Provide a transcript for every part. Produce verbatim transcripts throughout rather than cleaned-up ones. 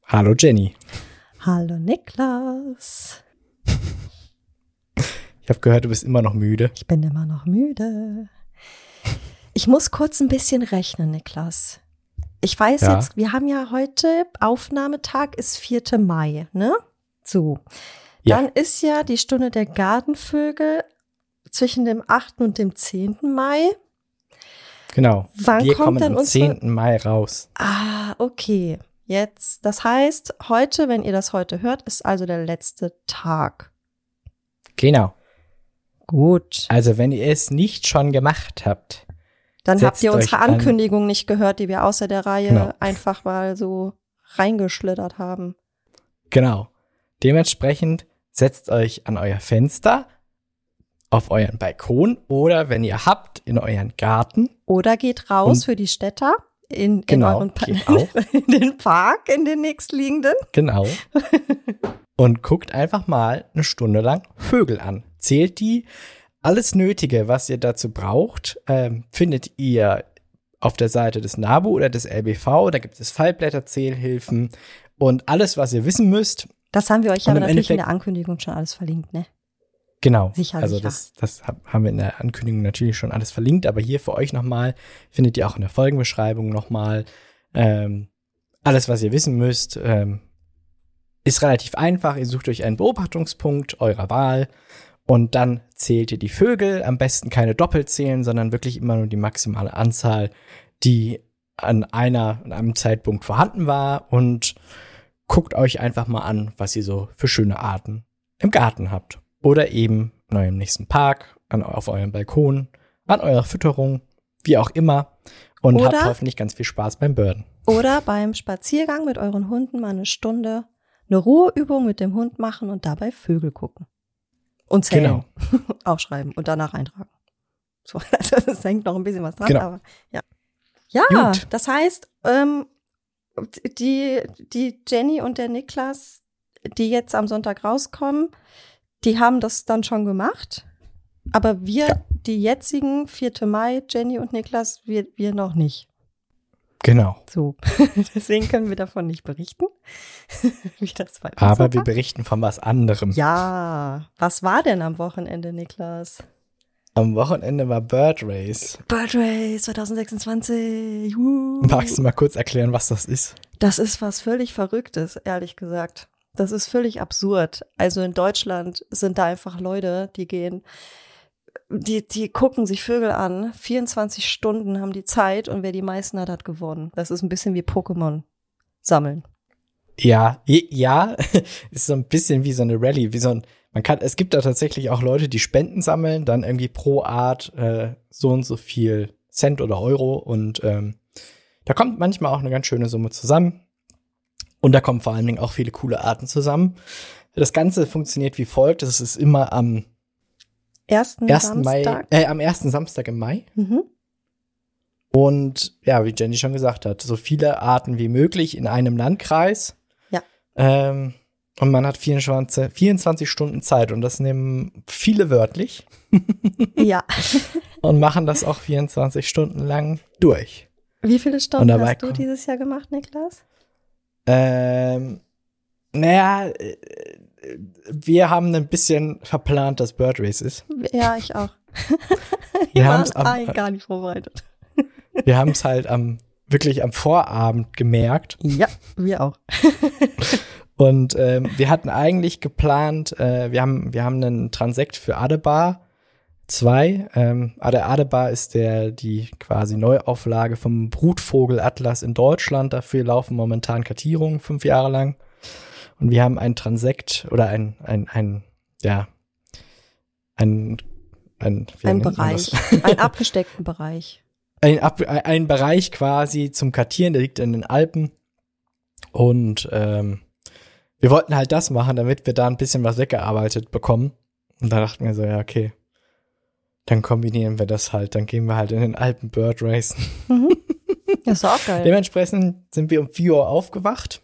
Hallo Jenny. Hallo Niklas. Ich habe gehört, du bist immer noch müde. Ich bin immer noch müde. Ich muss kurz ein bisschen rechnen, Niklas. Ich weiß Ja. jetzt, wir haben ja heute, Aufnahmetag ist vierter Mai, ne? So. Ja. Dann ist ja die Stunde der Gartenvögel zwischen dem achten und dem zehnten Mai. Genau. Wann Wir kommt kommen dann am unsere- zehnten Mai raus. Ah, okay. Jetzt, das heißt, heute, wenn ihr das heute hört, ist also der letzte Tag. Genau. Gut. Also wenn ihr es nicht schon gemacht habt, Dann Setzt habt ihr unsere euch an. Ankündigung nicht gehört, die wir außer der Reihe Genau. einfach mal so reingeschlittert haben. genau. Dementsprechend setzt euch an euer Fenster, auf euren Balkon oder wenn ihr habt, in euren Garten. Oder geht raus Und- für die Städter in, in, Genau, euren pa- geht auch. in den Park, in den nächstliegenden. Genau. Und guckt einfach mal eine Stunde lang Vögel an. Zählt die. Alles Nötige, was ihr dazu braucht, ähm, findet ihr auf der Seite des NABU oder des L B V. Da gibt es Fallblätterzählhilfen und alles, was ihr wissen müsst. Das haben wir euch Und aber im natürlich in Endeffekt- der Ankündigung schon alles verlinkt, ne? Genau. Sicher, also sicher. das, das hab- haben wir in der Ankündigung natürlich schon alles verlinkt, aber hier für euch nochmal findet ihr auch in der Folgenbeschreibung nochmal ähm, alles, was ihr wissen müsst. Ähm, ist relativ einfach. Ihr sucht euch einen Beobachtungspunkt eurer Wahl und dann zählt ihr die Vögel. Am besten keine doppelt zählen, sondern wirklich immer nur die maximale Anzahl, die an einer, an einem Zeitpunkt vorhanden war und guckt euch einfach mal an, was ihr so für schöne Arten im Garten habt. Oder eben in eurem nächsten Park, an, auf eurem Balkon, an eurer Fütterung, wie auch immer. Und Oder- habt hoffentlich ganz viel Spaß beim Birden. Oder beim Spaziergang mit euren Hunden mal eine Stunde eine Ruheübung mit dem Hund machen und dabei Vögel gucken. Und zählen. Genau. Aufschreiben und danach eintragen. So, also das hängt noch ein bisschen was dran, Genau. aber ja. Ja, Gut. das heißt, ähm, die, die Jenny und der Niklas, die jetzt am Sonntag rauskommen, die haben das dann schon gemacht. Aber wir, Ja. die jetzigen vierter Mai, Jenny und Niklas, wir, wir noch nicht. Genau. So. Deswegen können wir davon nicht berichten. Wie das bei uns Aber so wir war. berichten von was anderem. Ja, was war denn am Wochenende, Niklas? Am Wochenende war Bird Race. Bird Race zwanzig sechsundzwanzig. Juhu. Magst du mal kurz erklären, was das ist? Das ist was völlig Verrücktes, ehrlich gesagt. Das ist völlig absurd. Also in Deutschland sind da einfach Leute, die gehen, die, die gucken sich Vögel an. vierundzwanzig Stunden haben die Zeit und wer die meisten hat, hat gewonnen. Das ist ein bisschen wie Pokémon sammeln. Ja, je- ja, ist so ein bisschen wie so eine Rallye, wie so ein, man kann, es gibt da tatsächlich auch Leute, die Spenden sammeln, dann irgendwie pro Art äh, so und so viel Cent oder Euro und ähm, da kommt manchmal auch eine ganz schöne Summe zusammen und da kommen vor allen Dingen auch viele coole Arten zusammen. Das Ganze funktioniert wie folgt, es ist immer am Ersten, ersten Mai, Samstag. äh, am ersten Samstag im Mai. Mhm. Und ja, wie Jenny schon gesagt hat, so viele Arten wie möglich in einem Landkreis. Ja. Ähm, und man hat vierundzwanzig, vierundzwanzig Stunden Zeit und das nehmen viele wörtlich Ja. und machen das auch vierundzwanzig Stunden lang durch. Wie viele Und Stunden dabei hast du kommt- dieses Jahr gemacht, Niklas? Ähm, naja, äh, wir haben ein bisschen verplant, dass Bird Race ist. Ja, ich auch. Wir war haben's am- eigentlich gar nicht vorbereitet. Wir haben es halt am, wirklich am Vorabend gemerkt. Ja, wir auch. Und ähm, wir hatten eigentlich geplant, äh, wir haben wir haben einen Transekt für Adebar zwei. Ähm, der Adebar ist der die quasi Neuauflage vom Brutvogelatlas in Deutschland. Dafür laufen momentan Kartierungen fünf Jahre lang. Und wir haben ein Transekt oder ein ein ein ja ein ein, wie Ein nennt man Bereich, das? einen abgesteckten Bereich. ein, Ab ein Bereich quasi zum Kartieren, der liegt in den Alpen. Und ähm, wir wollten halt das machen, damit wir da ein bisschen was weggearbeitet bekommen. Und da dachten wir so, ja, okay, dann kombinieren wir das halt. Dann gehen wir halt in den Alpen Bird Racen. Mhm. Das ist auch geil. Dementsprechend sind wir um vier Uhr aufgewacht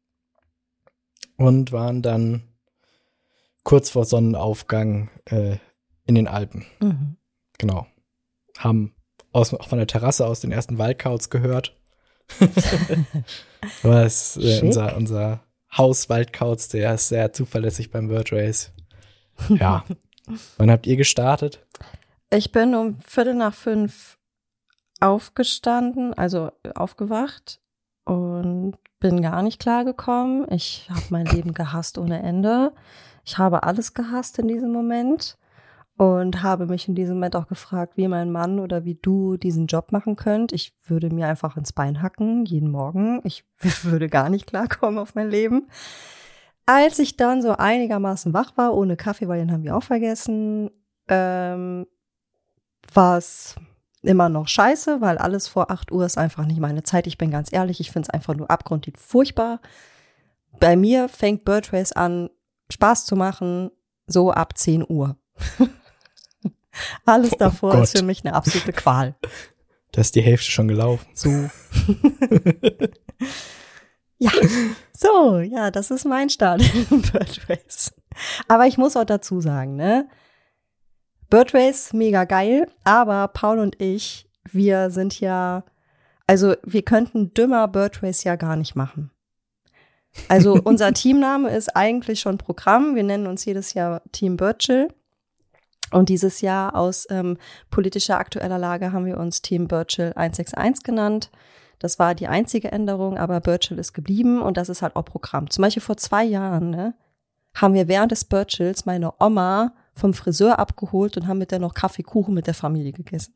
und waren dann kurz vor Sonnenaufgang äh, in den Alpen. Mhm. Genau. Haben aus, von der Terrasse aus den ersten Waldkauz gehört. Aber es, äh, Schick. unser, unser Haus-Waldkauz, der ist sehr zuverlässig beim Bird Race. Ja. Wann habt ihr gestartet? Ich bin um Viertel nach fünf aufgestanden, also aufgewacht und bin gar nicht klargekommen. Ich habe mein Leben gehasst ohne Ende. Ich habe alles gehasst in diesem Moment und habe mich in diesem Moment auch gefragt, wie mein Mann oder wie du diesen Job machen könnt. Ich würde mir einfach ins Bein hacken, jeden Morgen. Ich würde gar nicht klarkommen auf mein Leben. Als ich dann so einigermaßen wach war, ohne Kaffee, weil den haben wir auch vergessen, ähm, war es immer noch scheiße, weil alles vor acht Uhr ist einfach nicht meine Zeit. Ich bin ganz ehrlich, ich finde es einfach nur abgrundtief furchtbar. Bei mir fängt Bird Race an, Spaß zu machen, so ab zehn Uhr. Alles davor Oh ist für mich eine absolute Qual. Da ist die Hälfte schon gelaufen. So. Ja, so, ja, das ist mein Start in Bird Race. Aber ich muss auch dazu sagen, ne, Bird Race, mega geil, aber Paul und ich, wir sind ja, also wir könnten dümmer Bird Race ja gar nicht machen. Also unser Teamname ist eigentlich schon Programm, wir nennen uns jedes Jahr Team Birchel und dieses Jahr aus ähm, politischer aktueller Lage haben wir uns Team Birchel eins sechs eins genannt. Das war die einzige Änderung, aber Birchel ist geblieben und das ist halt auch Programm. Zum Beispiel vor zwei Jahren, ne, haben wir während des Birchels meine Oma vom Friseur abgeholt und haben mit der noch Kaffeekuchen mit der Familie gegessen.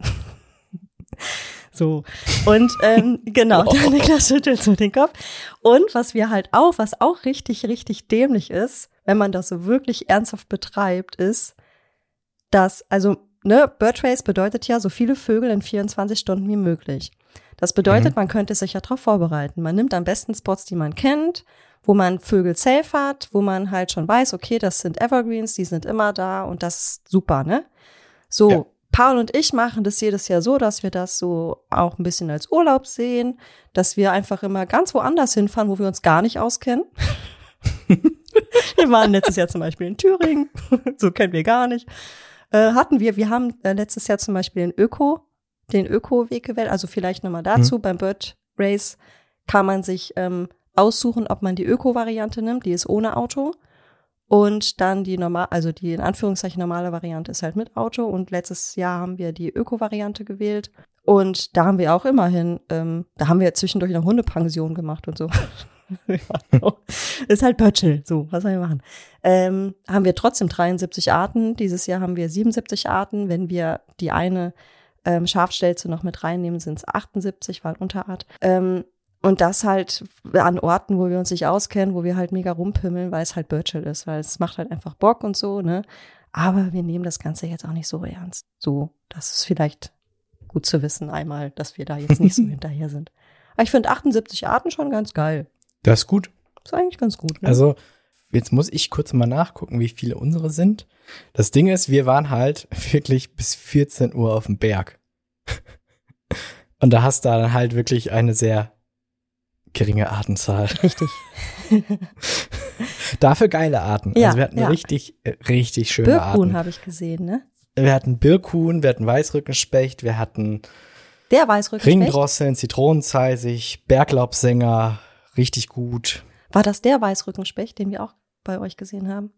So. Und ähm, genau, Oh. der Niklas schüttelt so den Kopf. Und was wir halt auch, was auch richtig, richtig dämlich ist, wenn man das so wirklich ernsthaft betreibt, ist, dass, also, ne, Bird Race bedeutet ja, so viele Vögel in vierundzwanzig Stunden wie möglich. Das bedeutet, Mhm. man könnte sich ja darauf vorbereiten. Man nimmt am besten Spots, die man kennt, wo man Vögel safe hat, wo man halt schon weiß, okay, das sind Evergreens, die sind immer da und das ist super, ne? So, Ja. Paul und ich machen das jedes Jahr so, dass wir das so auch ein bisschen als Urlaub sehen, dass wir einfach immer ganz woanders hinfahren, wo wir uns gar nicht auskennen. Wir waren letztes Jahr zum Beispiel in Thüringen, so kennen wir gar nicht. Äh, hatten wir, wir haben äh, letztes Jahr zum Beispiel den Öko, den Öko-Weg gewählt, also vielleicht nochmal dazu, Mhm. beim Bird Race kann man sich ähm, aussuchen, ob man die Öko-Variante nimmt, die ist ohne Auto. Und dann die normal, also die in Anführungszeichen normale Variante ist halt mit Auto. Und letztes Jahr haben wir die Öko-Variante gewählt. Und da haben wir auch immerhin, ähm, da haben wir zwischendurch noch Hundepension gemacht und so. Ja, so. Ist halt Pötschel, so, was soll ich machen? Ähm, haben wir trotzdem dreiundsiebzig Arten. Dieses Jahr haben wir siebenundsiebzig Arten. Wenn wir die eine ähm, Schafstelze noch mit reinnehmen, sind es achtundsiebzig, weil Unterart. Ähm, Und das halt an Orten, wo wir uns nicht auskennen, wo wir halt mega rumpimmeln, weil es halt Birchel ist, weil es macht halt einfach Bock und so, ne? Aber wir nehmen das Ganze jetzt auch nicht so ernst. So, das ist vielleicht gut zu wissen einmal, dass wir da jetzt nicht so hinterher sind. Aber ich finde achtundsiebzig Arten schon ganz geil. Das ist gut. Ist eigentlich ganz gut, ne? Also, jetzt muss ich kurz mal nachgucken, wie viele unsere sind. Das Ding ist, wir waren halt wirklich bis vierzehn Uhr auf dem Berg. Und da hast du dann halt wirklich eine sehr geringe Artenzahl. Richtig. Dafür geile Arten. Ja, also wir hatten ja. richtig, äh, richtig schöne Birkhuhn Arten. habe ich gesehen, ne? Wir hatten Birkhuhn, wir hatten Weißrückenspecht, wir hatten Der Weißrückenspecht. Ringdrosseln, Zitronenzeisig, Berglaubsänger, richtig gut. War das der Weißrückenspecht, den wir auch bei euch gesehen haben?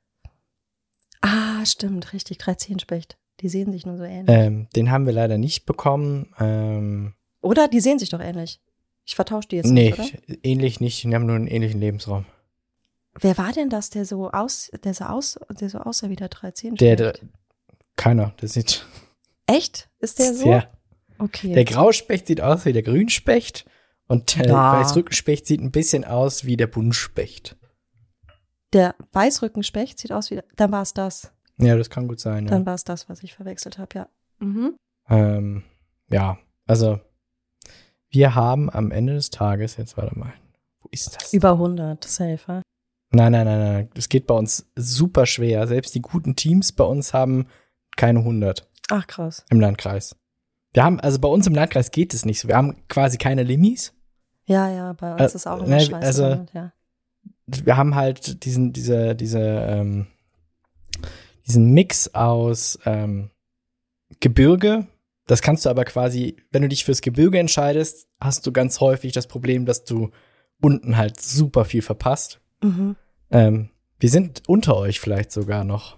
Ah, stimmt, richtig, Dreizehnspecht. Die sehen sich nur so ähnlich. Ähm, den haben wir leider nicht bekommen. Ähm, Oder? Die sehen sich doch ähnlich. Ich vertausche die jetzt nee, nicht, oder? ähnlich nicht. Die haben nur einen ähnlichen Lebensraum. Wer war denn das, der so aus, der so aus, der so aussah wie der dreizehn? Der, der, keiner, der sieht Echt? Ist der so? sehr. Okay. Der Grauspecht sieht aus wie der Grünspecht und der Ja. Weißrückenspecht sieht ein bisschen aus wie der Buntspecht. Der Weißrückenspecht sieht aus wie, dann war es das. Ja, das kann gut sein. Ja, Dann war es das, was ich verwechselt habe, ja. Mhm. ähm, ja, also wir haben am Ende des Tages, jetzt warte mal, wo ist das? Über hundert, safe. Nein, nein, nein, nein, das geht bei uns super schwer. Selbst die guten Teams bei uns haben keine hundert Ach, krass. im Landkreis. Wir haben, also bei uns im Landkreis geht es nicht so. Wir haben quasi keine Limis. Ja, ja, bei uns Äh, ist auch immer ne, scheiße also- damit, ja. Wir haben halt diesen, diese, diese, ähm, diesen Mix aus ähm, Gebirge Das kannst du aber quasi, wenn du dich fürs Gebirge entscheidest, hast du ganz häufig das Problem, dass du unten halt super viel verpasst. Mhm. Ähm, wir sind unter euch vielleicht sogar noch.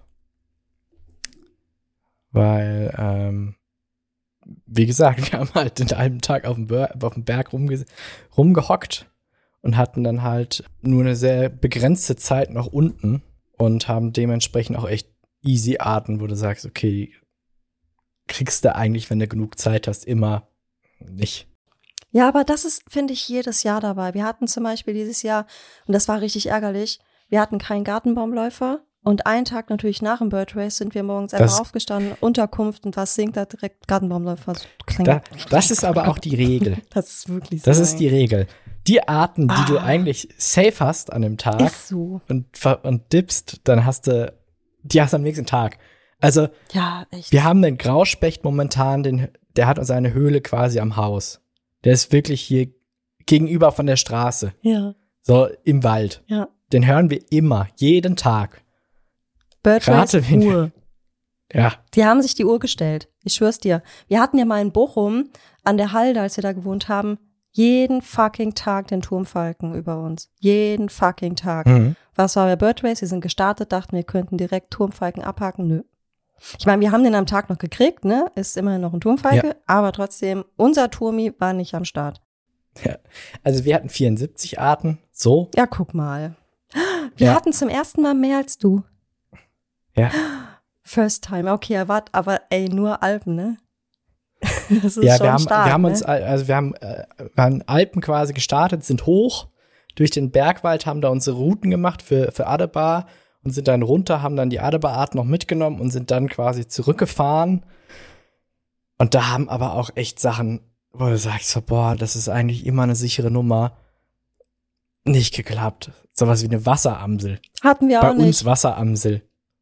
Weil, ähm, wie gesagt, wir haben halt den halben Tag auf dem, Ber- auf dem Berg rumge- rumgehockt und hatten dann halt nur eine sehr begrenzte Zeit noch unten und haben dementsprechend auch echt easy Arten, wo du sagst, okay, kriegst du eigentlich, wenn du genug Zeit hast, immer nicht. Ja, aber das ist, finde ich, jedes Jahr dabei. Wir hatten zum Beispiel dieses Jahr, und das war richtig ärgerlich, wir hatten keinen Gartenbaumläufer und einen Tag natürlich nach dem Bird Race sind wir morgens einfach Das- aufgestanden, Unterkunft und was singt da direkt Gartenbaumläufer. Das klingt- Da, das ist aber auch die Regel. Das ist wirklich so. Das ist die Regel. Die Arten, die du Ah. eigentlich safe hast an dem Tag Ist so. und, ver- und dippst, dann hast du, die hast du am nächsten Tag. Also, Ja, echt. wir haben den Grauspecht momentan, den, der hat seine Höhle quasi am Haus. Der ist wirklich hier gegenüber von der Straße, Ja, so im Wald. ja. Den hören wir immer, jeden Tag. Bird Race Gerade wenn- Uhr. Ja, Die haben sich die Uhr gestellt. Ich schwör's dir. Wir hatten ja mal in Bochum an der Halde, als wir da gewohnt haben, jeden fucking Tag den Turmfalken über uns. Jeden fucking Tag. mhm. Was war bei Bird Race? Wir sind gestartet, dachten, wir könnten direkt Turmfalken abhaken. Nö. Ich meine, wir haben den am Tag noch gekriegt, ne? Ist immerhin noch ein Turmfalke, Ja. aber trotzdem, unser Turmi war nicht am Start. Also wir hatten vierundsiebzig Arten, so. Ja, guck mal. Wir Ja. hatten zum ersten Mal mehr als du. Ja. First time. Okay, er war aber ey, nur Alpen, ne? Das ist Ja, schon wir haben, stark, wir haben ne? uns, also wir haben, äh, wir haben Alpen quasi gestartet, sind hoch durch den Bergwald, haben da unsere Routen gemacht für, für Adebar und sind dann runter, haben dann die Adebar-Art noch mitgenommen und sind dann quasi zurückgefahren. Und da haben aber auch echt Sachen, wo du sagst, so, boah, das ist eigentlich immer eine sichere Nummer. Nicht geklappt. Sowas wie eine Wasseramsel. Hatten wir Bei auch nicht. uns Wasseramsel.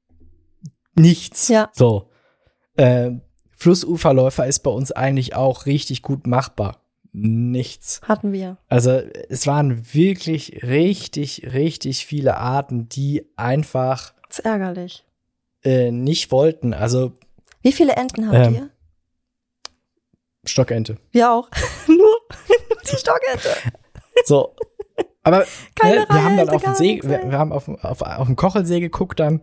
Nichts. Ja. So. Äh, Flussuferläufer ist bei uns eigentlich auch richtig gut machbar. Nichts. Hatten wir. Also es waren wirklich richtig, richtig viele Arten, die einfach Das ist ärgerlich. äh, nicht wollten. Also Wie viele Enten habt Ähm, ihr? Stockente. Wir auch. Nur die Stockente. So. Aber Keine ne, wir haben dann Reise, auf den gar See, nichts, wir, ey. wir haben auf, auf, auf den Kochelsee geguckt dann.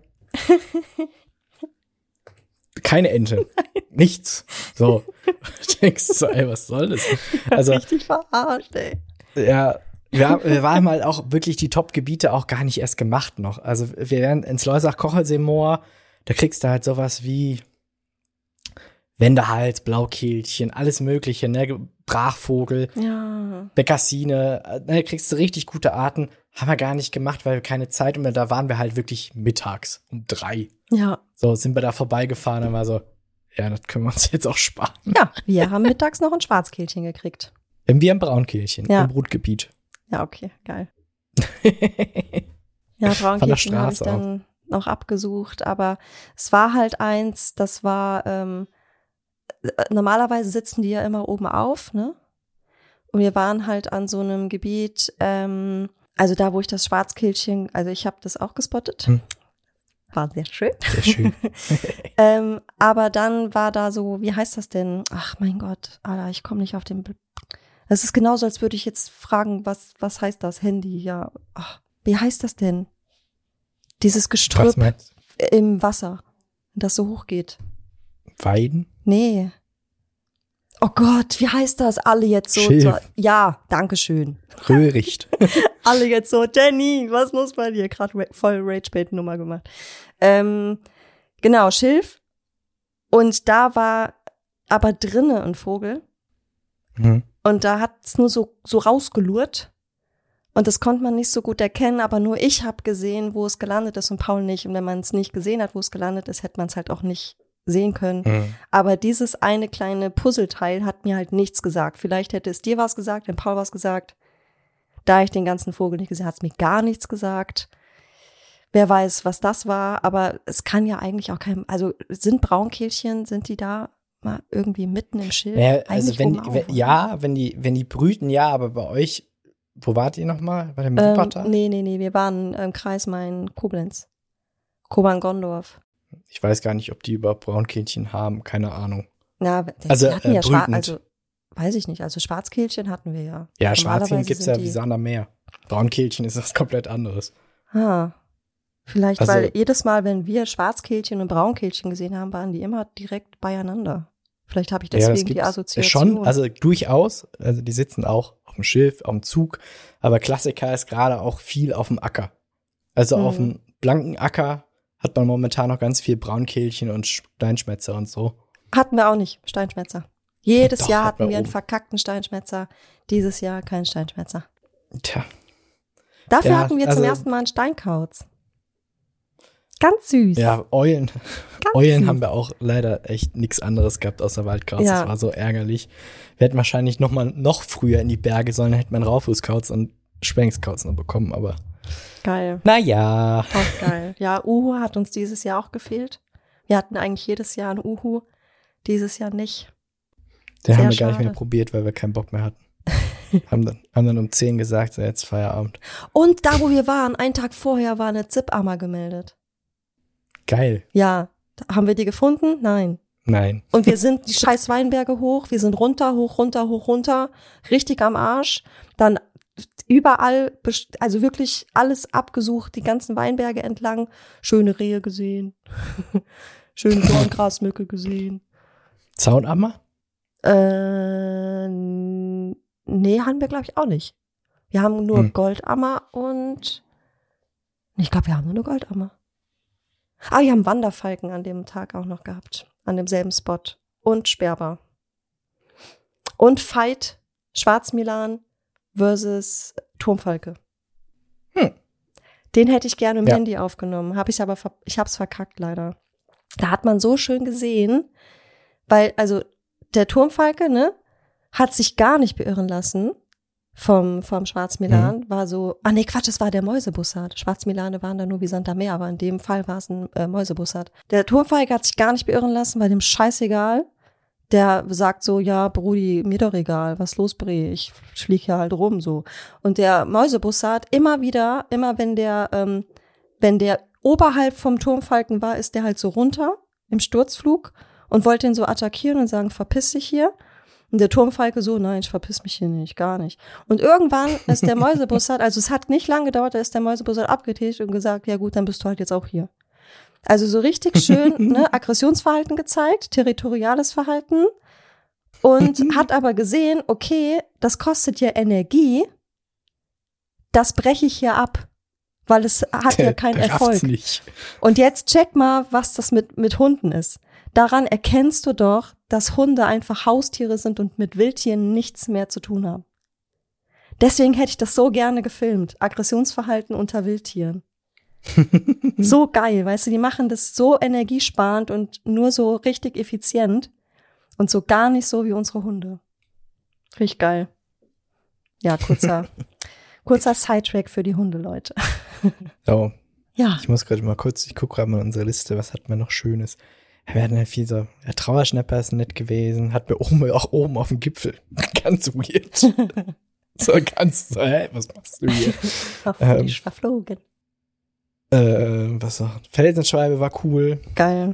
Keine Ente. Nichts. So. Du denkst so, ey, was soll das? Also, Richtig verarscht, ey. ja, wir, haben- wir haben halt auch wirklich die Top-Gebiete auch gar nicht erst gemacht noch. Also, wir wären ins Leusach-Kochelsee-Moor, da kriegst du halt sowas wie Wendehals, Blaukehlchen, alles Mögliche, ne? Brachvogel, Ja. Bekassine, äh, ne, kriegst du richtig gute Arten. Haben wir gar nicht gemacht, weil wir keine Zeit und da waren wir halt wirklich mittags um drei. Ja. So sind wir da vorbeigefahren und war so, ja, das können wir uns jetzt auch sparen. Ja, wir haben mittags noch ein Schwarzkehlchen gekriegt. Wir haben Braunkehlchen Ja. im Brutgebiet. Ja, okay, geil. Ja, Von der Braunkehlchen habe ich Straße dann noch abgesucht, aber es war halt eins, das war, ähm, normalerweise sitzen die ja immer oben auf, ne? Und wir waren halt an so einem Gebiet, ähm, also da, wo ich das Schwarzkehlchen, also ich habe das auch gespottet. Hm. War sehr schön. Sehr schön. ähm, aber dann war da so, wie heißt das denn? Ach mein Gott, Alter, ich komme nicht auf den. Be- Das ist genauso, als würde ich jetzt fragen, was, was heißt das? Handy, ja. Ach, wie heißt das denn? Dieses Was Gestrüpp meinst im Wasser, das so hoch geht. du? Weiden? Nee. Oh Gott, wie heißt das? Alle jetzt so. Schilf. so ja, danke schön. Röhricht. Alle jetzt so, Jenny, was muss bei dir? Gerade ra- voll Rage-Bait-Nummer gemacht. Ähm, genau, Schilf. Und da war aber drinne ein Vogel. Mhm. Und da hat es nur so, so rausgelurrt. Und das konnte man nicht so gut erkennen, aber nur ich habe gesehen, wo es gelandet ist und Paul nicht. Und wenn man es nicht gesehen hat, wo es gelandet ist, hätte man es halt auch nicht sehen können. Mhm. Aber dieses eine kleine Puzzleteil hat mir halt nichts gesagt. Vielleicht hätte es dir was gesagt, wenn Paul was gesagt. Da ich den ganzen Vogel nicht gesehen habe, hat es mir gar nichts gesagt. Wer weiß, was das war, aber es kann ja eigentlich auch kein, also sind Braunkehlchen, sind die da mal irgendwie mitten im Schilf? Ja, also Eigentlich wenn, oben auf, wenn oder? ja, wenn die, wenn die brüten, ja, aber bei euch, wo wart ihr nochmal? Bei dem Ähm, Wuppertal? nee, nee, nee, wir waren im Kreis Main Koblenz. Kobern-Gondorf. Ich weiß gar nicht, ob die überhaupt Braunkehlchen haben, keine Ahnung. Na, das, Also, wir hatten äh, ja Schwa- brütend. also weiß ich nicht, also Schwarzkehlchen hatten wir ja. Ja, Normalerweise Schwarzkehlchen gibt's ja sind wie die- Sand am Meer. Braunkehlchen ist was komplett anderes. Ah, vielleicht, Also- weil jedes Mal, wenn wir Schwarzkehlchen und Braunkehlchen gesehen haben, waren die immer direkt beieinander. Vielleicht habe ich Ja, das deswegen die gibt's Assoziation. schon, also durchaus. Also die sitzen auch auf dem Schiff, auf dem Zug. Aber Klassiker ist gerade auch viel auf dem Acker. Also Mhm. auf dem blanken Acker hat man momentan noch ganz viel Braunkehlchen und Steinschmätzer und so. Hatten wir auch nicht, Steinschmätzer. Jedes Doch, Jahr hatten hatten wir wir einen oben. verkackten Steinschmätzer. Dieses Jahr kein Steinschmätzer. Tja, Dafür Ja, hatten wir zum also- ersten Mal einen Steinkauz. Ganz süß. ja, Eulen. Ganz Eulen süß. haben wir auch leider echt nichts anderes gehabt außer Waldgras. Ja. Das war so ärgerlich. Wir hätten wahrscheinlich noch mal noch früher in die Berge sollen, dann hätte man Raufußkauz und Schwenkskauz noch bekommen, aber Geil. naja. Auch geil. Ja, Uhu hat uns dieses Jahr auch gefehlt. Wir hatten eigentlich jedes Jahr einen Uhu. Dieses Jahr nicht. Den Sehr haben wir gar nicht schade. mehr probiert, weil wir keinen Bock mehr hatten. haben, dann, haben dann um zehn gesagt, so jetzt Feierabend. Und da, wo wir waren, einen Tag vorher war eine Zip-Ammer gemeldet. Geil. Ja. Haben wir die gefunden? Nein. Nein. Und wir sind die scheiß Weinberge hoch, wir sind runter, hoch, runter, hoch, runter, richtig am Arsch. Dann überall, best- also wirklich alles abgesucht, die ganzen Weinberge entlang. Schöne Rehe gesehen, schöne Dorngrasmücke gesehen. Zaunammer? Äh, n- nee, haben wir glaube ich auch nicht. Wir haben nur Hm. Goldammer und, ich glaube, wir haben nur eine Goldammer. Ah, wir haben Wanderfalken an dem Tag auch noch gehabt. An demselben Spot. Und Sperber. Und Fight Schwarzmilan versus Turmfalke. Hm. Den hätte ich gerne im Ja. Handy aufgenommen. Hab ich aber, ver- ich hab's verkackt leider. Da hat man so schön gesehen, weil, also, der Turmfalke, ne, hat sich gar nicht beirren lassen vom, vom Schwarzmilan. War so, ah nee, Quatsch, es war der Mäusebussard. Schwarzmilane waren da nur wie Sand am Meer, aber in dem Fall war es ein äh, Mäusebussard. Der Turmfalke hat sich gar nicht beirren lassen, war dem scheißegal. Der sagt so, ja, Brudi, mir doch egal, was los, Bre, ich flieg hier halt rum, so. Und der Mäusebussard immer wieder, immer wenn der, ähm, wenn der oberhalb vom Turmfalken war, ist der halt so runter im Sturzflug und wollte ihn so attackieren und sagen, verpiss dich hier. Und der Turmfalke so, nein, ich verpiss mich hier nicht, gar nicht. Und irgendwann ist der Mäusebussard, also es hat nicht lange gedauert, da ist der Mäusebussard abgetätigt und gesagt, ja gut, dann bist du halt jetzt auch hier. Also so richtig schön, ne, Aggressionsverhalten gezeigt, territoriales Verhalten und hat aber gesehen, okay, das kostet ja Energie, das breche ich hier ab, weil es hat ja keinen Der rafft's Erfolg. nicht. Und jetzt check mal, was das mit, mit Hunden ist. Daran erkennst du doch, dass Hunde einfach Haustiere sind und mit Wildtieren nichts mehr zu tun haben. Deswegen hätte ich das so gerne gefilmt. Aggressionsverhalten unter Wildtieren. So geil, weißt du, die machen das so energiesparend und nur so richtig effizient und so gar nicht so wie unsere Hunde. Richtig geil. Ja, kurzer, kurzer Sidetrack für die Hundeleute. So, Ja. ich muss gerade mal kurz, ich gucke gerade mal in unsere Liste, was hatten wir noch Schönes? Ja, wir hatten ja viel so, ja, Trauerschnapper ist nett gewesen, hatten wir oben, auch oben auf dem Gipfel. Ganz weird. So ganz, so, hä, was machst du hier? Auf Ähm. dich verflogen. Äh, was noch? Felsenschwalbe war cool. Geil.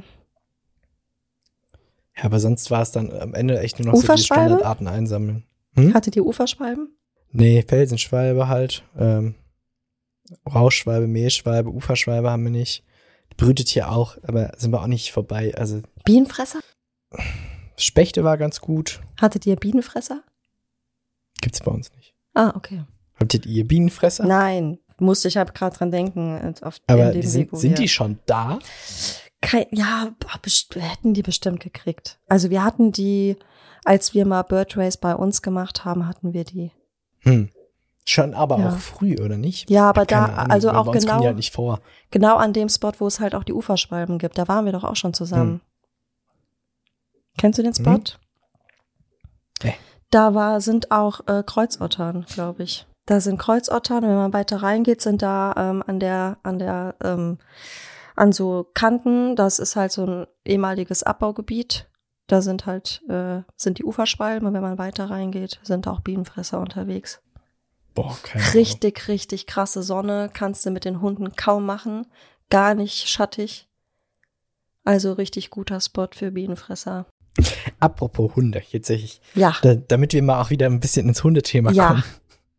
Ja, aber sonst war es dann am Ende echt nur noch so die Uferschwalbe? Standardarten einsammeln. Hm? Hattet ihr Uferschwalben? Nee, Felsenschwalbe halt. Ähm, Rauschschwalbe, Mehlschwalbe, Uferschwalbe haben wir nicht. Brütet hier auch, aber sind wir auch nicht vorbei. Also Bienenfresser? Spechte war ganz gut. Hattet ihr Bienenfresser? Gibt's bei uns nicht. Ah, okay. Habtet ihr Bienenfresser? Nein, musste ich, habe gerade dran denken. Auf aber in dem die sind, Weg, wo sind wir- die schon da? Kein, ja, boah, best- wir hätten die bestimmt gekriegt. Also wir hatten die, als wir mal Bird Race bei uns gemacht haben, hatten wir die. Hm. Schon aber Ja. auch früh, oder nicht? Ja, aber Keine da, Ahnung, also weil auch bei uns kommen genau, die halt nicht vor. genau an dem Spot, wo es halt auch die Uferschwalben gibt. Da waren wir doch auch schon zusammen. Hm. Kennst du den Spot? Mhm. Nee. Da war, sind auch äh, Kreuzottern, glaube ich. Da sind Kreuzottern, und wenn man weiter reingeht, sind da ähm, an der, an der, ähm, an so Kanten, das ist halt so ein ehemaliges Abbaugebiet. Da sind halt, äh, sind die Uferschwalben, und wenn man weiter reingeht, sind da auch Bienenfresser unterwegs. Boah, keine Ahnung. Richtig, richtig krasse Sonne, kannst du mit den Hunden kaum machen. Gar nicht schattig. Also richtig guter Spot für Bienenfresser. Apropos Hunde, jetzt ich, Ja. da, damit wir mal auch wieder ein bisschen ins Hundethema Ja. kommen.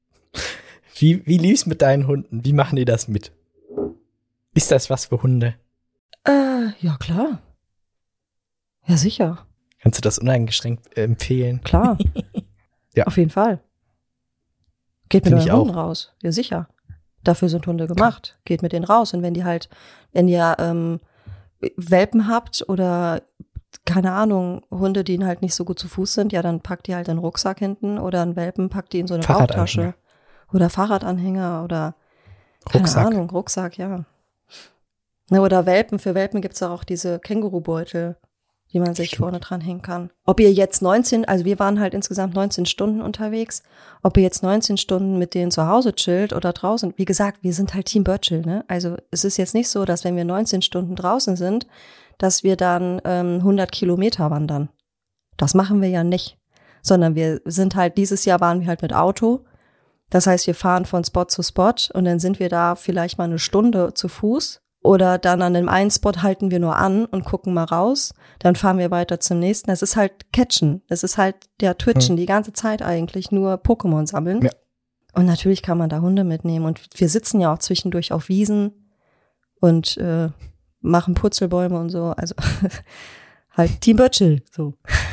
Wie, wie lief's mit deinen Hunden? Wie machen die das mit? Ist das was für Hunde? Äh, ja, klar. Ja, sicher. Kannst du das uneingeschränkt äh, empfehlen? Klar. Ja. Auf jeden Fall. Geht mit Find ich euren Hunden auch. raus. Ja, sicher. Dafür sind Hunde gemacht. Geht mit denen raus. Und wenn die halt, wenn ihr ähm, Welpen habt oder keine Ahnung, Hunde, die halt nicht so gut zu Fuß sind, ja, dann packt die halt einen Rucksack hinten oder einen Welpen, packt die in so eine Fahrradanhänger. Bauchtasche. Oder Fahrradanhänger oder keine Rucksack. Ahnung, Rucksack, ja. Ne, oder Welpen, für Welpen gibt's auch diese Kängurubeutel, die man sich Stimmt. vorne dran hängen kann. Ob ihr jetzt neunzehn, also wir waren halt insgesamt neunzehn Stunden unterwegs, ob ihr jetzt neunzehn Stunden mit denen zu Hause chillt oder draußen, wie gesagt, wir sind halt Team Bird-Chill, ne? Also es ist jetzt nicht so, dass wenn wir neunzehn Stunden draußen sind, dass wir dann ähm, hundert Kilometer wandern. Das machen wir ja nicht, sondern wir sind halt, dieses Jahr waren wir halt mit Auto. Das heißt, wir fahren von Spot zu Spot und dann sind wir da vielleicht mal eine Stunde zu Fuß oder dann an dem einen Spot halten wir nur an und gucken mal raus. Dann fahren wir weiter zum nächsten. Das ist halt Catchen. Das ist halt der Twitchen, Hm. die ganze Zeit eigentlich nur Pokémon sammeln. Ja. Und natürlich kann man da Hunde mitnehmen. Und wir sitzen ja auch zwischendurch auf Wiesen und äh, machen Purzelbäume und so. Also halt Team Bird-Chill, so.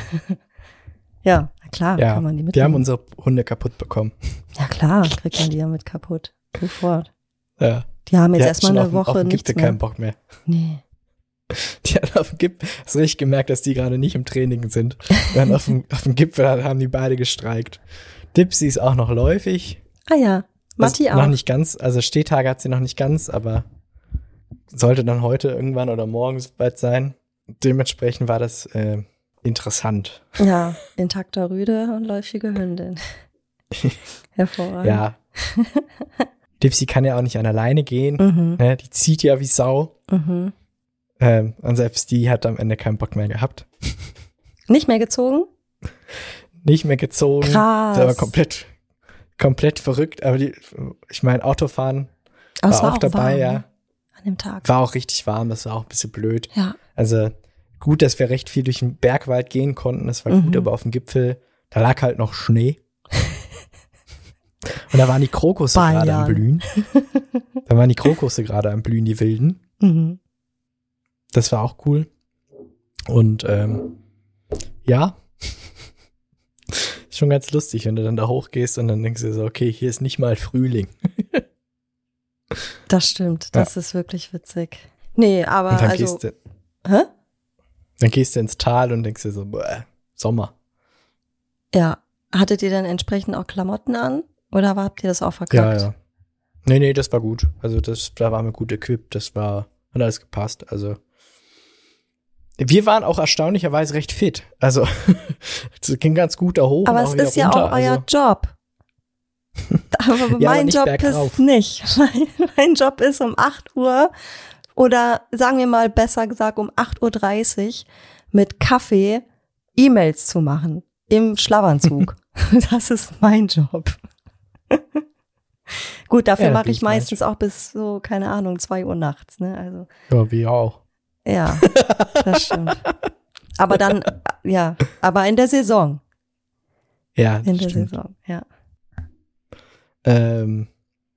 Ja, na klar, Ja, kann man die mitnehmen. wir haben unsere Hunde kaputt bekommen. Ja klar, kriegt man die ja mit kaputt. Sofort. Ja. Die haben jetzt Die hatten erstmal schon eine auf, dem- auf Woche dem nichts Gipfel mehr. keinen Bock mehr. Nee. Die hatten auf dem Gipfel, hast du richtig gemerkt, dass die gerade nicht im Training sind. Dann auf dem, auf dem Gipfel haben die beide gestreikt. Dipsy ist auch noch läufig. Ah ja, Matti also auch. Noch nicht ganz, also Stehtage hat sie noch nicht ganz, aber sollte dann heute irgendwann oder morgen soweit sein. Dementsprechend war das äh, interessant. Ja, intakter Rüde und läufige Hündin. Hervorragend. Ja. Dipsy kann ja auch nicht an alleine gehen. Mhm, Ne? Die zieht ja wie Sau. mhm. Ähm, und selbst die hat am Ende keinen Bock mehr gehabt. Nicht mehr gezogen? Nicht mehr gezogen. Krass. Der war komplett, komplett verrückt. Aber die, ich meine, Autofahren Aber es war, auch auch dabei, warm, ja. ne? An dem Tag. War auch richtig warm, das war auch ein bisschen blöd. Ja. Also gut, dass wir recht viel durch den Bergwald gehen konnten, das war Mhm. gut, aber auf dem Gipfel, da lag halt noch Schnee. Und da waren die Krokusse Bayern. gerade am Blühen. Da waren die Krokusse gerade am Blühen, die wilden. Mhm. Das war auch cool. Und ähm, ja, ist schon ganz lustig, wenn du dann da hochgehst und dann denkst du so, okay, hier ist nicht mal Frühling. Das stimmt, das ist wirklich witzig. Nee, aber Und dann, also, gehst du, hä? dann gehst du ins Tal und denkst dir so, boah, Sommer. Ja. Hattet ihr dann entsprechend auch Klamotten an? Oder habt ihr das auch Ja, verkackt? ja. Nee, nee, das war gut. Also das, da waren wir gut equipped, das war, hat alles gepasst. Also wir waren auch erstaunlicherweise recht fit. Also es ging ganz gut da hoch. Aber und es auch wieder ist ja runter. auch euer Also, Job. Aber Ja, aber mein nicht Job bergauf. ist nicht. Mein, mein Job ist um acht Uhr oder sagen wir mal besser gesagt um acht Uhr dreißig mit Kaffee E-Mails zu machen im Schlafanzug. Das ist mein Job. Gut, dafür Ja, mache bin ich ich meistens auch bis so, keine Ahnung, zwei Uhr nachts. Ne? Also ja, wir auch. ja, das stimmt. Aber dann, äh, ja, aber in der Saison. Ja, In das der stimmt. Saison, ja. Ähm,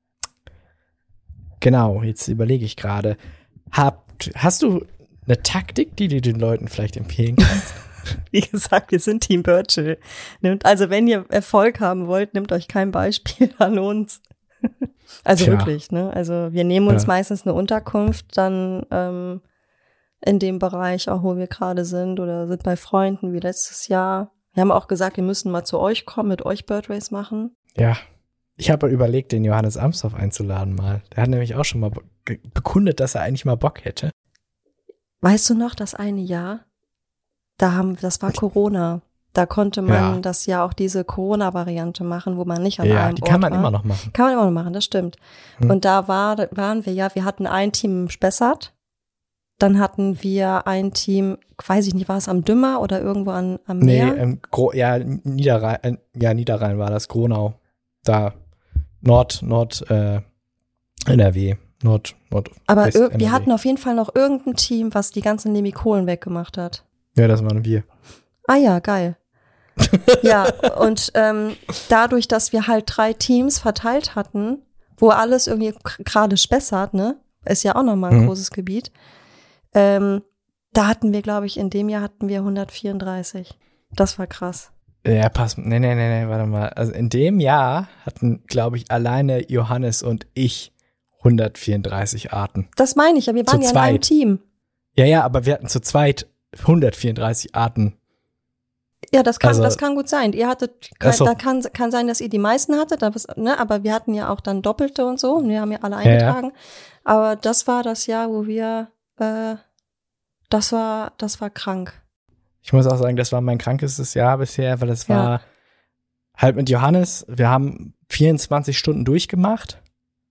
genau, jetzt überlege ich gerade. Habt, hast du eine Taktik, die du den Leuten vielleicht empfehlen kannst? Wie gesagt, wir sind Team Birchill. Nimmt, also wenn ihr Erfolg haben wollt, nehmt euch kein Beispiel an uns. Also Tja. wirklich, ne? Also wir nehmen uns Ja. meistens eine Unterkunft dann ähm, in dem Bereich, auch wo wir gerade sind, oder sind bei Freunden wie letztes Jahr. Wir haben auch gesagt, wir müssen mal zu euch kommen, mit euch Bird Race machen. Ja. Ich habe überlegt, den Johannes Amsdorf einzuladen mal. Der hat nämlich auch schon mal be- bekundet, dass er eigentlich mal Bock hätte. Weißt du noch, das eine Jahr? Da haben, das war Corona. Da konnte man Ja. das ja auch diese Corona-Variante machen, wo man nicht an Ja, einem die Ort kann man war. immer noch machen. Kann man immer noch machen, das stimmt. Hm. Und da war, waren wir ja, wir hatten ein Team im Spessart, dann hatten wir ein Team, weiß ich nicht, war es am Dümmer oder irgendwo an, am Nee, Meer? ähm, Gro ja, Niederrhein, äh, ja, Niederrhein war das, Gronau. Da, Nord, Nord, äh, N R W. Nord, Nord. Aber West ir- N R W. wir hatten auf jeden Fall noch irgendein Team, was die ganzen Lemikolen weggemacht hat. Ja, das waren wir. Ah ja, geil. Ja, und ähm, dadurch, dass wir halt drei Teams verteilt hatten, wo alles irgendwie gerade spessart, ne, ist ja auch nochmal ein mhm. großes Gebiet, ähm, da hatten wir, glaube ich, in dem Jahr hatten wir hundertvierunddreißig. Das war krass. Ja, pass, nee, nee, nee, nee, warte mal. Also in dem Jahr hatten, glaube ich, alleine Johannes und ich hundertvierunddreißig Arten. Das meine ich, ja, wir waren zu ja zweit. in einem Team. Ja, ja, aber wir hatten zu zweit hundertvierunddreißig Arten. Ja, das kann, also, das kann gut sein. Ihr hattet, kann, so. da kann, kann sein, dass ihr die meisten hattet, aber, ne, aber wir hatten ja auch dann Doppelte und so, und wir haben ja alle eingetragen. Ja, ja. Aber das war das Jahr, wo wir, äh, das war, das war krank. Ich muss auch sagen, das war mein krankestes Jahr bisher, weil es ja. war halt mit Johannes, wir haben vierundzwanzig Stunden durchgemacht,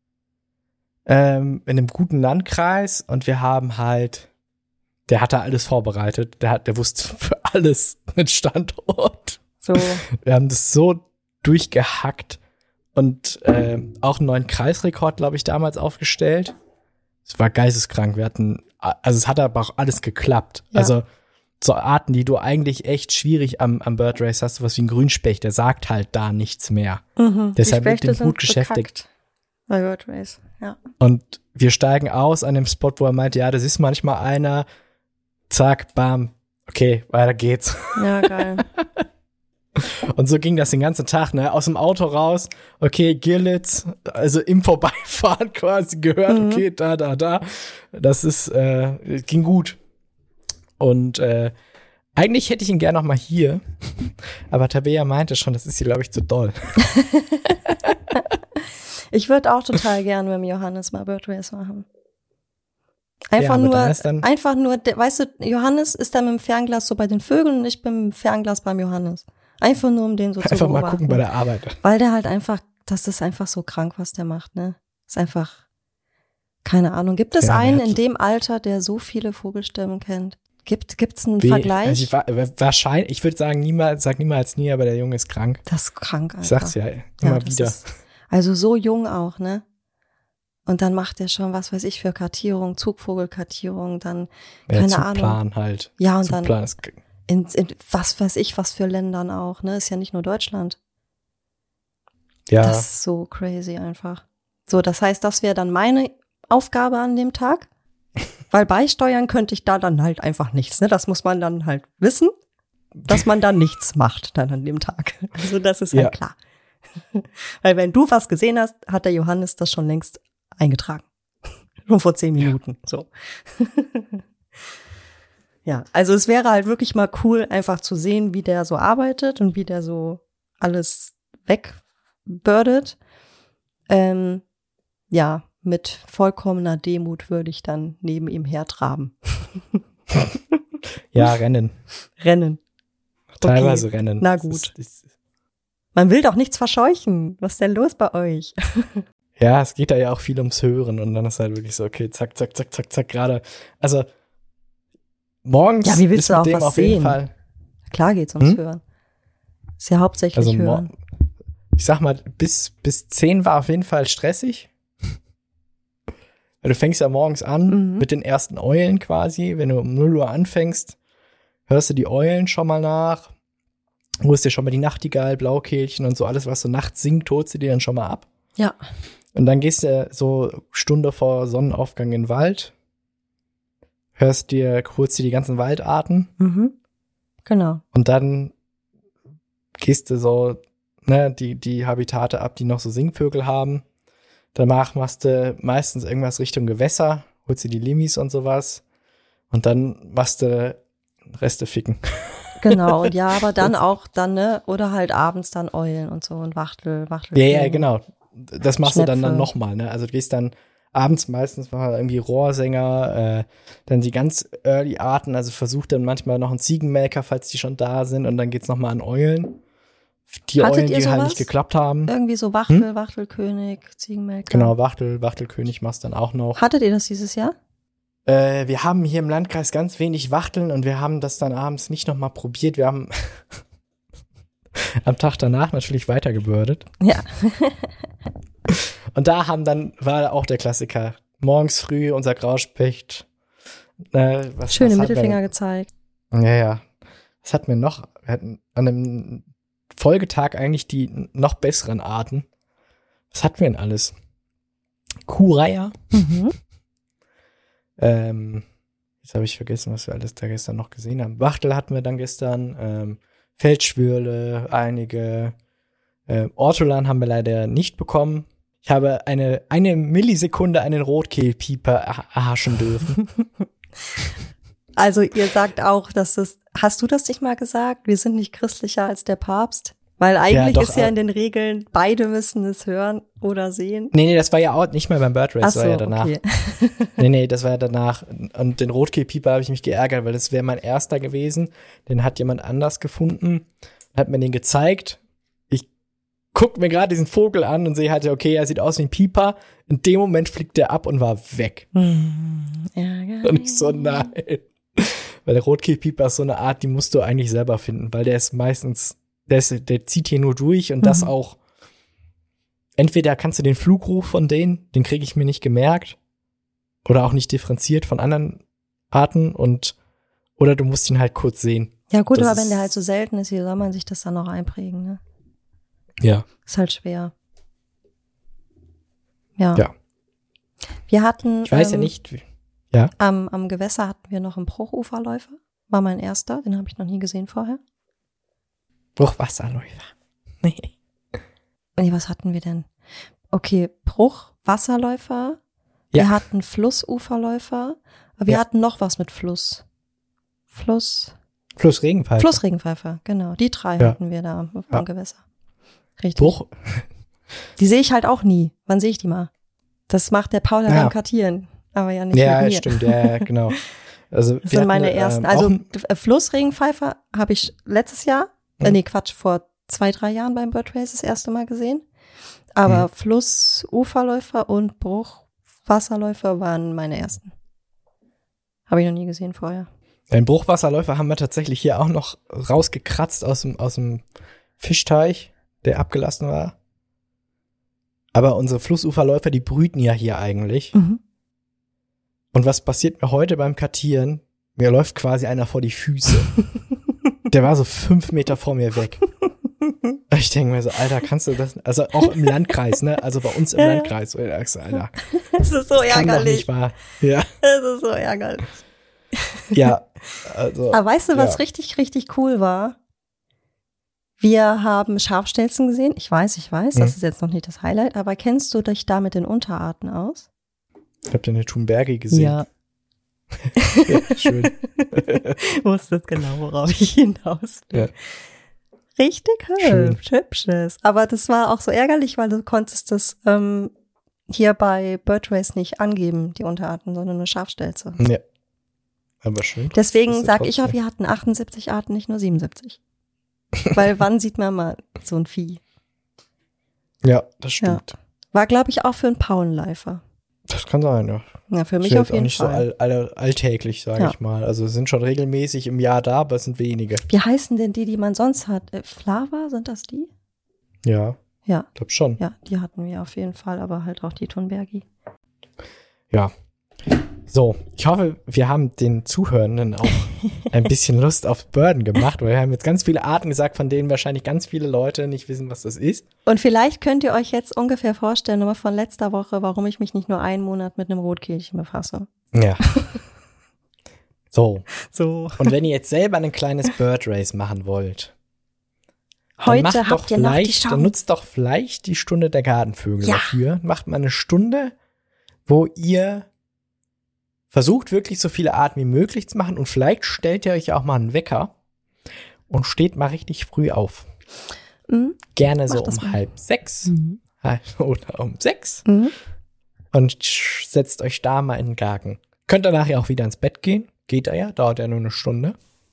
ähm, in einem guten Landkreis, und wir haben halt, der hatte alles vorbereitet, der hat, der wusste für alles einen Standort. So. Wir haben das so durchgehackt und äh, auch einen neuen Kreisrekord, glaube ich, damals aufgestellt. Es war geisteskrank, wir hatten, also es hat aber auch alles geklappt. Ja. Also so Arten, die du eigentlich echt schwierig am, am Bird Race hast, sowas wie ein Grünspecht, der sagt halt da nichts mehr. Mhm. Deshalb wird den gut beschäftigt. Bei Bird Race, ja. Und wir steigen aus an dem Spot, wo er meinte, ja, das ist manchmal einer, zack, bam, okay, weiter geht's. Ja, geil. Und so ging das den ganzen Tag, ne, aus dem Auto raus, okay, Gillitz, also im Vorbeifahren quasi gehört, mhm. okay, da, da, da. Das ist, äh, ging gut. Und äh, eigentlich hätte ich ihn gerne noch mal hier, aber Tabea meinte schon, das ist hier, glaube ich, zu doll. Ich würde auch total gerne mit dem Johannes mal Bird Race machen. Einfach ja, nur, einfach nur, weißt du, Johannes ist dann mit dem Fernglas so bei den Vögeln und ich bin mit dem Fernglas beim Johannes. Einfach nur, um den so einfach zu beobachten. Einfach mal gucken bei der Arbeit. Weil der halt einfach, das ist einfach so krank, was der macht, ne? Ist einfach, keine Ahnung. Gibt es ja, einen in dem Alter, der so viele Vogelstimmen kennt? Gibt gibt's einen Wie, Vergleich? Also ich, wahrscheinlich, ich würde sagen, niemals, sag niemals nie, aber der Junge ist krank. Das ist krank, Alter. Ich sag's ja immer ja, wieder. Ist, also so jung auch, ne? Und dann macht er schon, was weiß ich, für Kartierung, Zugvogelkartierung, dann, keine ja, Ahnung. Zugplan halt. Ja, und Zugplan dann ist in, in was weiß ich, was für Ländern auch, ne? Ist ja nicht nur Deutschland. Ja. Das ist so crazy einfach. So, das heißt, das wäre dann meine Aufgabe an dem Tag. Weil beisteuern könnte ich da dann halt einfach nichts, ne? Das muss man dann halt wissen, dass man da nichts macht dann an dem Tag. Also das ist halt ja. klar. Weil wenn du was gesehen hast, hat der Johannes das schon längst eingetragen. Schon vor zehn Minuten, ja. so. Ja, also es wäre halt wirklich mal cool, einfach zu sehen, wie der so arbeitet und wie der so alles wegbürdet. Ähm, ja, mit vollkommener Demut würde ich dann neben ihm hertraben. Ja, rennen. Rennen. Teilweise okay. rennen. Na gut. Das ist, das Man will doch nichts verscheuchen. Was ist denn los bei euch? Ja, es geht da ja auch viel ums Hören und dann ist halt wirklich so, okay, zack, zack, zack, zack, zack, gerade. Also morgens ja, wie willst ist du mit auch dem was auf jeden sehen? Fall. Klar geht's ums hm? Hören. Ist ja hauptsächlich also, Hören. Ich sag mal, bis, bis zehn war auf jeden Fall stressig. Weil du fängst ja morgens an mhm. mit den ersten Eulen quasi. Wenn du um null Uhr anfängst, hörst du die Eulen schon mal nach. Holst dir schon mal die Nachtigall, Blaukehlchen und so alles, was so nachts singt, holst du dir dann schon mal ab. Ja. Und dann gehst du so Stunde vor Sonnenaufgang in den Wald, hörst dir, holst dir die ganzen Waldarten. Mhm. Genau. Und dann gehst du so, ne, die, die Habitate ab, die noch so Singvögel haben. Danach machst du meistens irgendwas Richtung Gewässer, holst dir die Limis und sowas. Und dann machst du Reste ficken. Genau, und ja, aber dann auch dann, ne, oder halt abends dann Eulen und so und Wachtel, Wachtel. Ja, ja, genau. Das machst Schnäpfe. Du dann, dann nochmal, ne? Also du gehst dann abends meistens mal irgendwie Rohrsänger, äh, dann die ganz early Arten, also versucht dann manchmal noch einen Ziegenmelker, falls die schon da sind, und dann geht's nochmal an Eulen. Die Hattet Eulen, die sowas? halt nicht geklappt haben. Irgendwie so Wachtel, hm? Wachtelkönig, Ziegenmelker. Genau, Wachtel, Wachtelkönig machst du dann auch noch. Hattet ihr das dieses Jahr? Äh, wir haben hier im Landkreis ganz wenig Wachteln und wir haben das dann abends nicht nochmal probiert. Wir haben am Tag danach natürlich weitergebürdet. Ja. Und da haben dann, war auch der Klassiker, morgens früh unser Grauspecht. Äh, was, Schöne was Mittelfinger gezeigt. Ja, ja. Was hatten wir noch? Wir hatten an einem Folgetag eigentlich die noch besseren Arten. Was hatten wir denn alles? Kuhreiher. Mhm. Ähm, jetzt habe ich vergessen, was wir alles da gestern noch gesehen haben. Wachtel hatten wir dann gestern. Ähm, Feldschwirle, einige. Ähm, Ortolan haben wir leider nicht bekommen. Ich habe eine, eine Millisekunde einen Rotkehlpieper erhaschen dürfen. Also ihr sagt auch, dass das, hast du das nicht mal gesagt? Wir sind nicht christlicher als der Papst? Weil eigentlich Ja, doch, ist ja aber- in den Regeln, beide müssen es hören oder sehen. Nee, nee, das war ja auch nicht mehr beim Bird Race, Ach das war so, ja danach. okay. Nee, nee, das war ja danach. Und den Rotkehlpieper habe ich mich geärgert, weil das wäre mein erster gewesen. Den hat jemand anders gefunden, hat mir den gezeigt. Ich guck mir gerade diesen Vogel an und sehe halt, okay, er sieht aus wie ein Pieper. In dem Moment fliegt er ab und war weg. Hm, ärgerlich. Und ich so, nein. Weil der Rotkehlpieper ist so eine Art, die musst du eigentlich selber finden, weil der ist meistens, der, ist, der zieht hier nur durch und das Mhm. auch. Entweder kannst du den Flugruf von denen, den kriege ich mir nicht gemerkt, oder auch nicht differenziert von anderen Arten und oder du musst ihn halt kurz sehen. Ja gut, Das aber wenn ist- der halt so selten ist, wie soll man sich das dann noch einprägen, ne? Ja. Ist halt schwer. Ja. Ja. Wir hatten Ich weiß ähm, ja nicht. wie- Am, am Gewässer hatten wir noch einen Bruchuferläufer. War mein erster, den habe ich noch nie gesehen vorher. Bruchwasserläufer. Nee. Nee, was hatten wir denn? Okay, Bruchwasserläufer. Ja. Wir hatten Flussuferläufer. Aber wir Ja. hatten noch was mit Fluss. Fluss. Flussregenpfeife. Flussregenpfeifer, genau. Die drei Ja. hatten wir da am, am Ja. Gewässer. Richtig. Bruch. Die sehe ich halt auch nie. Wann sehe ich die mal? Das macht der Paul ja Ja. beim Kartieren. Aber ja nicht Ja, mit mir. stimmt, ja, ja, genau. Also, Das wir sind meine hatten, ersten. ähm, Also auch ein- äh, Flussregenpfeifer habe ich letztes Jahr, äh, Mhm. nee, Quatsch, vor zwei, drei Jahren beim Bird Race das erste Mal gesehen. Aber Mhm. Flussuferläufer und Bruchwasserläufer waren meine ersten. Habe ich noch nie gesehen vorher. Den Bruchwasserläufer haben wir tatsächlich hier auch noch rausgekratzt aus dem, aus dem Fischteich, der abgelassen war. Aber unsere Flussuferläufer, die brüten ja hier eigentlich. Mhm. Und was passiert mir heute beim Kartieren? Mir läuft quasi einer vor die Füße. Der war so fünf Meter vor mir weg. Ich denke mir so, Alter, kannst du das, also auch im Landkreis, ne? Also bei uns im Ja, ja. Landkreis. Und ich dachte so, Alter, Es ist so das kann doch ärgerlich. nicht wahr. Ja, Es ist so ärgerlich. ja, also. Aber weißt du, was ja. richtig, richtig cool war? Wir haben Schafstelzen gesehen. Ich weiß, ich weiß, das Mhm. ist jetzt noch nicht das Highlight, aber kennst du dich da mit den Unterarten aus? Habt ihr eine Thunbergi gesehen? Ja. Ja, schön. Wusstest genau, worauf ich hinaus will. Ja. Richtig Schön. hübsch, hübsches. Aber das war auch so ärgerlich, weil du konntest das ähm, hier bei Bird Race nicht angeben, die Unterarten, sondern nur Schafstelze. Ja. Aber schön. Deswegen Ist ja sag ich auch, trotzdem. wir hatten achtundsiebzig Arten, nicht nur siebenundsiebzig. Weil wann sieht man mal so ein Vieh? Ja, das stimmt. War, glaube ich, auch für einen Paulenleifer. Das kann sein, ja. Ja, für Ist mich ja auf jetzt auch jeden nicht Fall. so all, all, alltäglich, sage Ja. ich mal. Also es sind schon regelmäßig im Jahr da, aber es sind wenige. Wie heißen denn die, die man sonst hat? Äh, Flava, sind das die? Ja, Ja, glaub schon. ja, die hatten wir auf jeden Fall, aber halt auch die Thunbergi. Ja. So, ich hoffe, wir haben den Zuhörenden auch ein bisschen Lust auf Birden gemacht, weil wir haben jetzt ganz viele Arten gesagt, von denen wahrscheinlich ganz viele Leute nicht wissen, was das ist. Und vielleicht könnt ihr euch jetzt ungefähr vorstellen, nochmal von letzter Woche, warum ich mich nicht nur einen Monat mit einem Rotkehlchen befasse. Ja. So, So. und wenn ihr jetzt selber ein kleines Bird Race machen wollt, dann Heute macht habt doch ihr noch die vielleicht, dann Chance. nutzt doch vielleicht die Stunde der Gartenvögel Ja. dafür. Macht mal eine Stunde, wo ihr versucht wirklich so viele Arten wie möglich zu machen und vielleicht stellt ihr euch auch mal einen Wecker und steht mal richtig früh auf. Mhm. Gerne Mach so das um mal. halb sechs Mhm. oder um sechs Mhm. und sch- setzt euch da mal in den Garten. Könnt ihr nachher auch wieder ins Bett gehen. Geht er ja, dauert ja nur eine Stunde.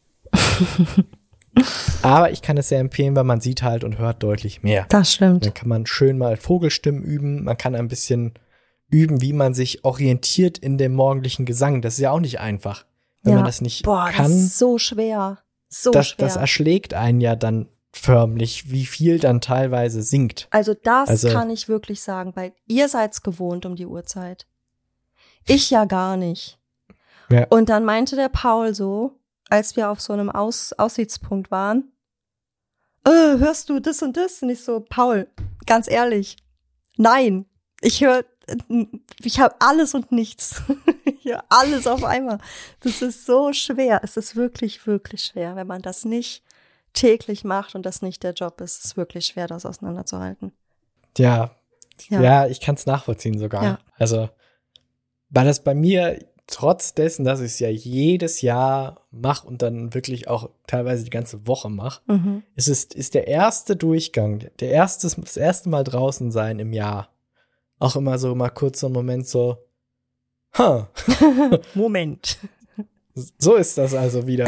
Aber ich kann es sehr empfehlen, weil man sieht halt und hört deutlich mehr. Das stimmt. Dann kann man schön mal Vogelstimmen üben. Man kann ein bisschen üben, wie man sich orientiert in dem morgendlichen Gesang. Das ist ja auch nicht einfach. Wenn Ja. man das nicht Boah, kann, das ist so schwer. So das, schwer. das erschlägt einen ja dann förmlich, wie viel dann teilweise singt. Also das Also- kann ich wirklich sagen, weil ihr seid's gewohnt um die Uhrzeit. Ich ja gar nicht. Ja. Und dann meinte der Paul so, als wir auf so einem Aus- Aussichtspunkt waren. Äh, hörst du das und das? Und ich so, Paul, ganz ehrlich, nein, ich höre, ich habe alles und nichts. Ich höre alles auf einmal. Das ist so schwer. Es ist wirklich, wirklich schwer, wenn man das nicht täglich macht und das nicht der Job ist. Es ist wirklich schwer, das auseinanderzuhalten. Ja, ja, Ja. ich kann es nachvollziehen sogar. Ja. Also, weil das bei mir, trotz dessen, dass ich es ja jedes Jahr mache und dann wirklich auch teilweise die ganze Woche mache, Mhm. ist es ist der erste Durchgang, der erste, das erste Mal draußen sein im Jahr. Auch immer so mal kurz so ein Moment so, huh, Moment. so ist das also wieder.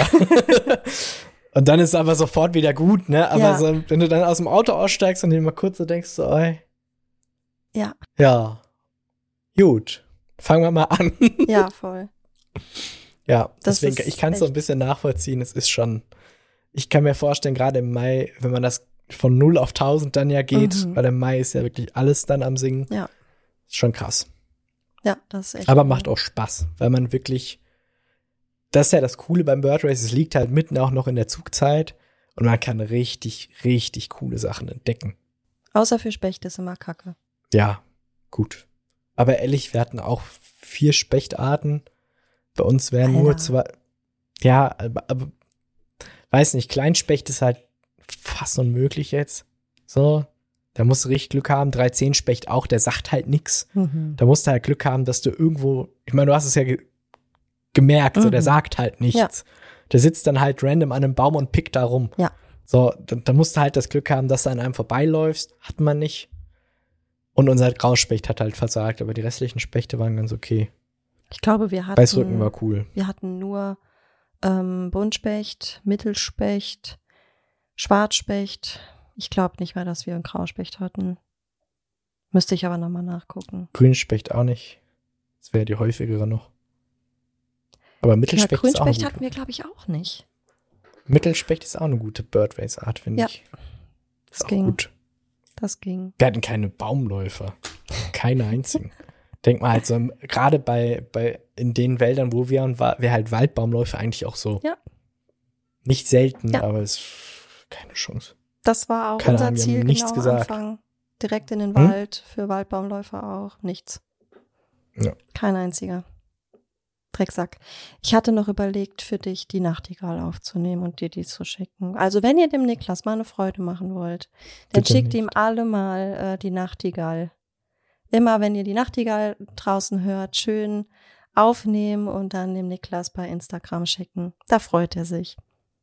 Und dann ist es aber sofort wieder gut, ne? Aber Ja. so, wenn du dann aus dem Auto aussteigst und dir mal kurz so denkst, so, ey, Ja, ja, gut, fangen wir mal an. ja, voll. Ja, Das deswegen, ist ich kann es so ein echt- bisschen nachvollziehen. Es ist schon, ich kann mir vorstellen, gerade im Mai, wenn man das von null auf tausend dann ja geht, Mhm. weil im Mai ist ja wirklich alles dann am Singen. Ja. Ist schon krass. Ja, das ist echt. Aber cool. macht auch Spaß, weil man wirklich, das ist ja das Coole beim Bird Race, es liegt halt mitten auch noch in der Zugzeit und man kann richtig, richtig coole Sachen entdecken. Außer für Specht ist immer Kacke. Ja, gut. Aber ehrlich, wir hatten auch vier Spechtarten. Bei uns wären nur Alter. zwei. Ja, aber, aber weiß nicht, Kleinspecht ist halt fast unmöglich jetzt. So, da musst du richtig Glück haben. drei zehn Specht auch, der sagt halt nix. Mhm. Da musst du halt Glück haben, dass du irgendwo, ich meine, du hast es ja ge gemerkt, so, der Mhm. sagt halt nichts. Der sitzt dann halt random an einem Baum und pickt da rum. Ja. So, da, da musst du halt das Glück haben, dass du an einem vorbeiläufst. Hat man nicht. Und unser Grauspecht hat halt versagt, aber die restlichen Spechte waren ganz okay. Ich glaube, wir hatten, Weißrücken war cool. wir hatten nur ähm, Buntspecht, Mittelspecht, Schwarzspecht. Ich glaube nicht mehr, dass wir einen Grauspecht hatten. Müsste ich aber nochmal nachgucken. Grünspecht auch nicht. Das wäre die häufigere noch. Aber Ja, Mittelspecht ist auch eine Grünspecht gute. hatten wir, glaube ich, auch nicht. Mittelspecht ist auch eine gute Bird Race Art, finde Ja, ich. Das Ist auch ging. gut. Das ging. Wir hatten keine Baumläufer. Keine einzigen. Denk mal halt so, im- gerade bei, bei, in den Wäldern, wo wir waren, war, wäre halt Waldbaumläufe eigentlich auch so. Ja. Nicht selten, Ja. aber es ist keine Chance. Das war auch Keine unser Ahnung, wir haben Ziel nichts genau am gesagt. Anfang. Direkt in den Hm? Wald, für Waldbaumläufer auch. Nichts. Ja. Kein einziger. Drecksack. Ich hatte noch überlegt, für dich die Nachtigall aufzunehmen und dir die zu schicken. Also wenn ihr dem Niklas mal eine Freude machen wollt, dann Bitte schickt nicht. ihm alle mal äh, die Nachtigall. Immer wenn ihr die Nachtigall draußen hört, schön aufnehmen und dann dem Niklas bei Instagram schicken. Da freut er sich.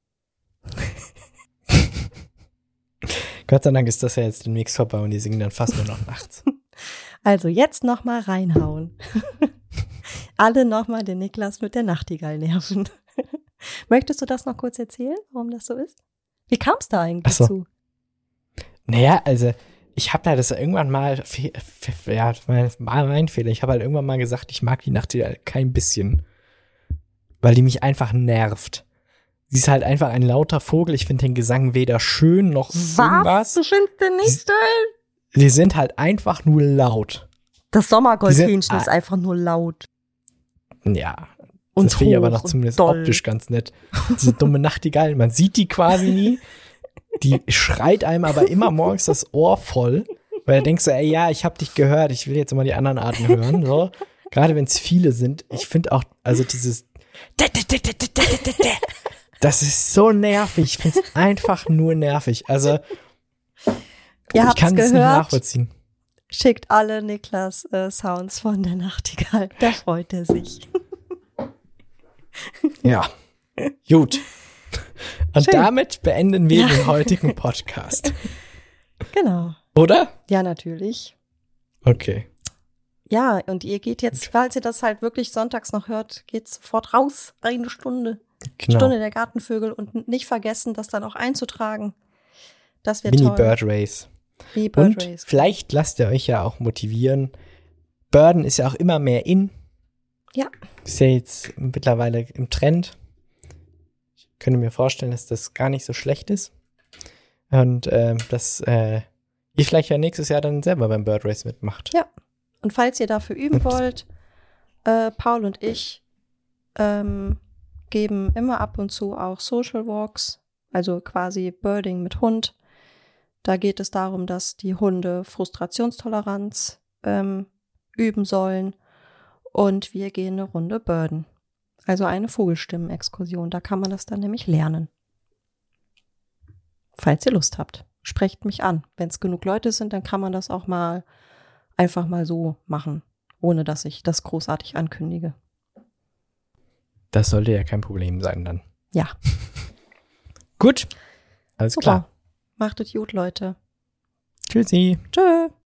Gott sei Dank ist das ja jetzt demnächst vorbei und die singen dann fast nur noch nachts. Also jetzt noch mal reinhauen. Alle noch mal den Niklas mit der Nachtigall nerven. Möchtest du das noch kurz erzählen, warum das so ist? Wie kam es da eigentlich Ach so. zu? Naja, also ich habe ja das irgendwann mal, fe- fe- ja, das war mal mein Fehler. Ich habe halt irgendwann mal gesagt, ich mag die Nachtigall kein bisschen, weil die mich einfach nervt. Sie ist halt einfach ein lauter Vogel. Ich finde den Gesang weder schön noch irgendwas. Du findest den nicht schön? Die sind halt einfach nur laut. Das Sommergoldhähnchen Die sind- ist einfach nur laut. Ja, Und das finde ich aber hoch noch und zumindest doll. optisch ganz nett. Diese dumme Nachtigall, man sieht die quasi nie. Die schreit einem aber immer morgens das Ohr voll, weil du denkst so, ey, ja, ich hab dich gehört, ich will jetzt mal die anderen Arten hören. So. Gerade wenn es viele sind. Ich finde auch, also dieses das ist so nervig. Ich finde es einfach nur nervig. Also, Ihr ich habt's kann es nicht gehört. nachvollziehen. Schickt alle Niklas äh, Sounds von der Nachtigall. Da freut er sich. Ja, gut. Und Schön. damit beenden wir Ja. den heutigen Podcast. Genau. Oder? Ja, natürlich. Okay. Ja, und ihr geht jetzt, falls ihr das halt wirklich sonntags noch hört, geht sofort raus. Eine Stunde. Genau. Stunde der Gartenvögel und nicht vergessen, das dann auch einzutragen. Das wird Mini toll. Bird Race. Mini Bird Und Race. vielleicht lasst ihr euch ja auch motivieren. Birden ist ja auch immer mehr in. Ja. Ist ja jetzt mittlerweile im Trend. Ich könnte mir vorstellen, dass das gar nicht so schlecht ist. Und ähm, dass äh, ihr vielleicht ja nächstes Jahr dann selber beim Bird Race mitmacht. Ja. Und falls ihr dafür üben wollt, äh, Paul und ich ähm, geben immer ab und zu auch Social Walks, also quasi Birding mit Hund. Da geht es darum, dass die Hunde Frustrationstoleranz ähm, üben sollen und wir gehen eine Runde birden. Also eine Vogelstimmen-Exkursion, da kann man das dann nämlich lernen. Falls ihr Lust habt, sprecht mich an. Wenn es genug Leute sind, dann kann man das auch mal einfach mal so machen, ohne dass ich das großartig ankündige. Das sollte ja kein Problem sein dann. Ja. Gut, alles Super. klar. Macht es gut, Leute. Tschüssi. Tschö.